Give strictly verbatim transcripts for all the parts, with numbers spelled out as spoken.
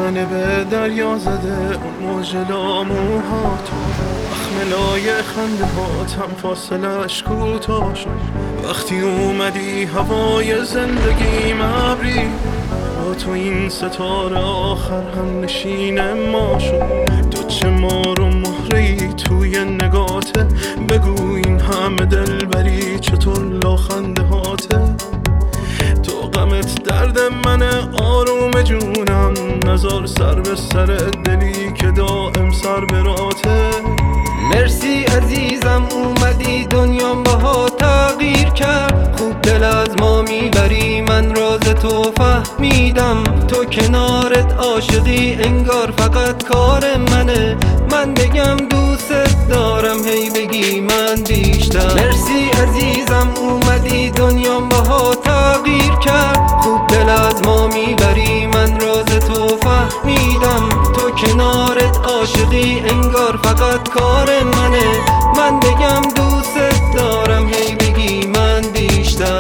منه به دریا زده اون موج لاموهات، مخملای خنده هاتم فاصلش کوتاه شد. وقتی اومدی هوای زندگیم ابری، با تو این ستاره آخر هم نشین ما شد. تو چه مار و مهره‌ای توی نگاته، بگو این همه دلبری چطور لاخنده هاته. تو غمت درد منه آروم جونم، نزار سر به سر دلی که دائم سر براته. مرسی عزیزم اومدی دنیام باها تغییر کرد، خوب دل از ما میبری من راز تو فهمیدم. تو کنارت عاشقی انگار فقط کار منه، من بگم دوست دارم هی بگی من بیشتر. مرسی عزیزم اومدی دنیام باها تغییر کرد، خوب دل از ما میبری من راز تو فهمیدم. تو کنارت عاشقی انگار فقط کار منه، من بگم دوست دارم هی بگی من بیشتر.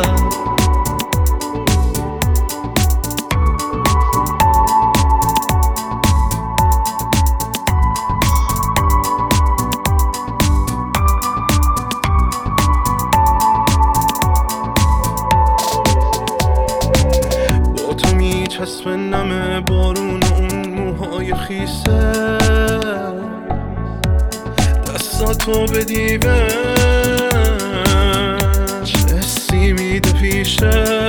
با تو میچسب نم بارون و اون موهای خیسه، دستاتو به دیوه چه حسی میده پیشه.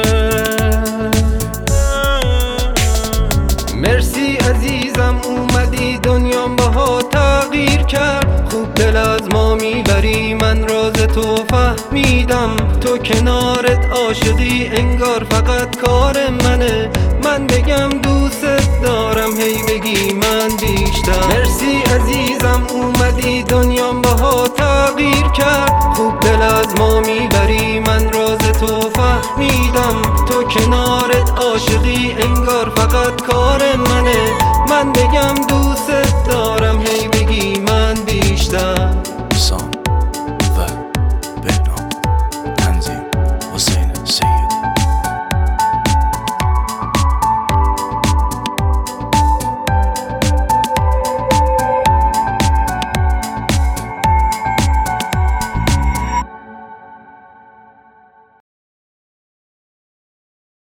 مرسی عزیزم اومدی دنیام باها تغییر کرد، خوب دل از ما میبری من راز تو فهمیدم. تو کنارت عاشقی انگار فقط کار منه، من بگم دوست دارم هی بگی من بیشتر. مرسی عزیزم اومدی دنیام باها تغییر کرد، خوب دل از ما میبری من راز تو فهمیدم. تو کنارت عاشقی انگار فقط کار